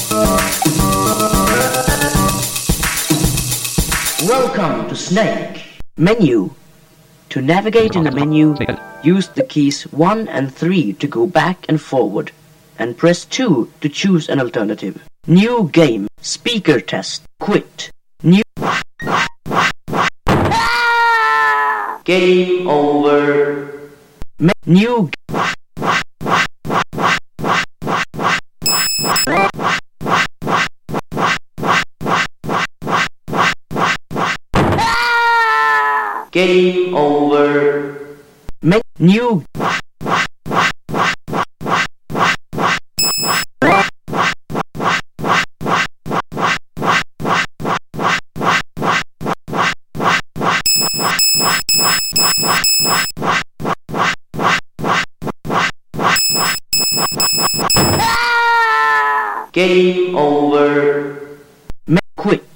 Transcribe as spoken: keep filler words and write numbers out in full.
Welcome to Snake. Menu. To navigate in the menu, use the keys one and three to go back and forward, and press two to choose an alternative. New game. Speaker test. Quit. New. Game over. Me new. Game over. Me new. Game over. Me quit.